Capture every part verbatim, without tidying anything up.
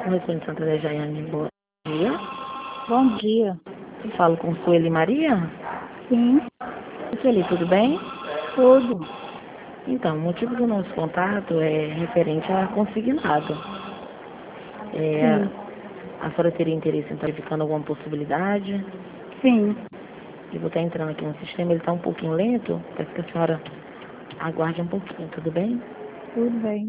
Oi, Sônia Santa Jaiane, bom dia. Bom dia. Eu falo com Sueli Maria? Sim, Sueli, tudo bem? tudo. Então, o motivo do nosso contato é referente a consignado. É, Sim, a senhora teria interesse em estar verificando alguma possibilidade? sim, Eu vou estar entrando aqui no sistema, ele está um pouquinho lento, peço que a senhora aguarde um pouquinho, tudo bem? tudo bem.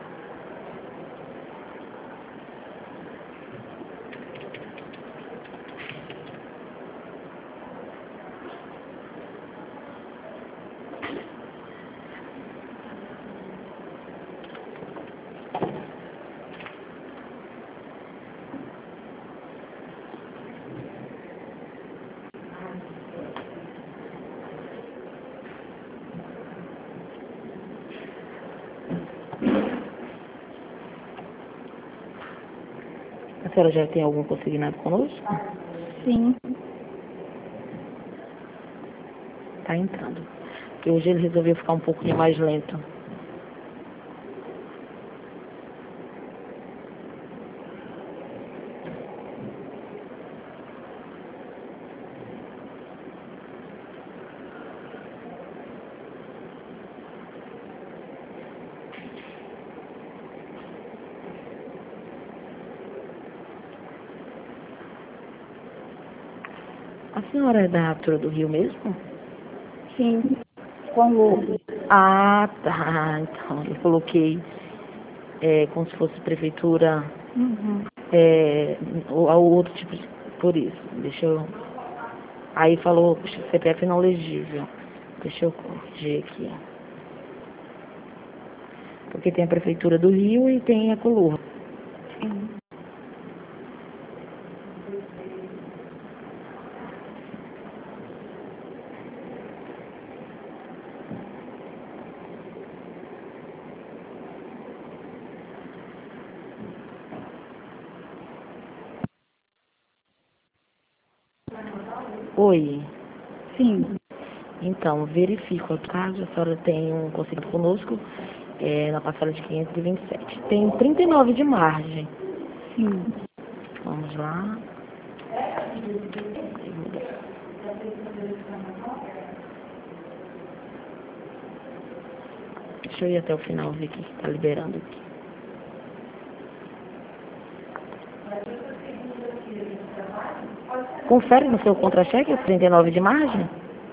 A senhora já tem algum consignado conosco? Sim, Está entrando. Porque hoje ele resolveu ficar um pouquinho mais lento. A senhora é da Atura do Rio mesmo? sim, com lucro. Ah, tá. Então, eu coloquei é, como se fosse prefeitura, Uhum. é, ou, ou outro tipo de... Por isso, deixa eu... Aí falou C P F não legível. Deixa eu corrigir aqui. Porque tem a prefeitura do Rio e tem a Colur. Sim. Oi. Sim, Então, verifico o caso, a senhora tem um consignado conosco é, na parcela de quinhentos e vinte e sete. Tem trinta e nove de margem. sim. Vamos lá. Deixa eu ir até o final ver o que está liberando aqui. Confere no seu contra-cheque os trinta e nove de margem?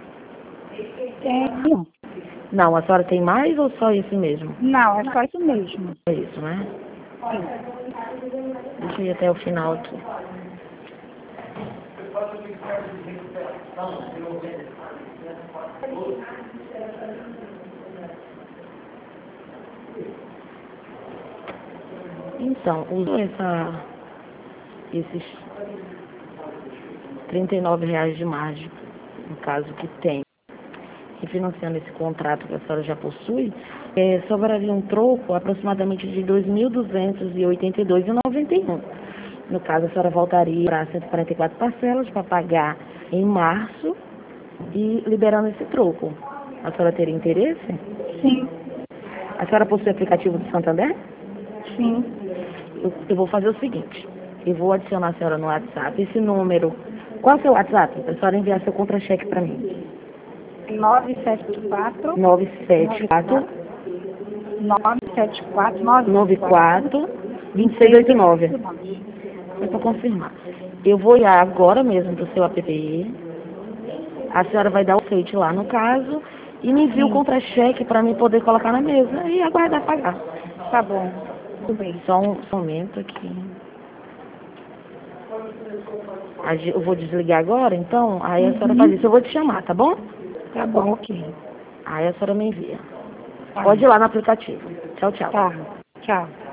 Tenho. Não, a senhora tem mais ou só isso mesmo? Não, é só isso mesmo. É isso, né? Sim. Deixa eu ir até o final aqui. Então, usou essa, esses trinta e nove reais de margem, no caso que tem, refinanciando esse contrato que a senhora já possui, é, sobraria um troco aproximadamente de dois mil duzentos e oitenta e dois reais e noventa e um centavos. No caso, a senhora voltaria para cento e quarenta e quatro parcelas para pagar em março e liberando esse troco. A senhora teria interesse? Sim, A senhora possui aplicativo do Santander? sim. Eu, eu vou fazer o seguinte, eu vou adicionar a senhora no WhatsApp, esse número, qual é o seu WhatsApp? Para a senhora enviar seu contra-cheque para mim. nove sete quatro, nove sete quatro, nove sete quatro, nove nove quatro, quatro, dois vinte seis oito seis nove. oito nove. É para confirmar. Eu vou ir agora mesmo para o seu app, a senhora vai dar o feito lá no caso, e me envia o Sim, contra-cheque para mim poder colocar na mesa e aguardar pagar. tá bom. Tudo bem. Só um, só um momento aqui. A ge- Eu vou desligar agora, então, aí a senhora faz Uhum. isso. Eu vou te chamar, tá bom? Tá bom, ok. Aí a senhora me envia. Tá, Pode ir lá no aplicativo. Tchau, tchau. tá. Tchau.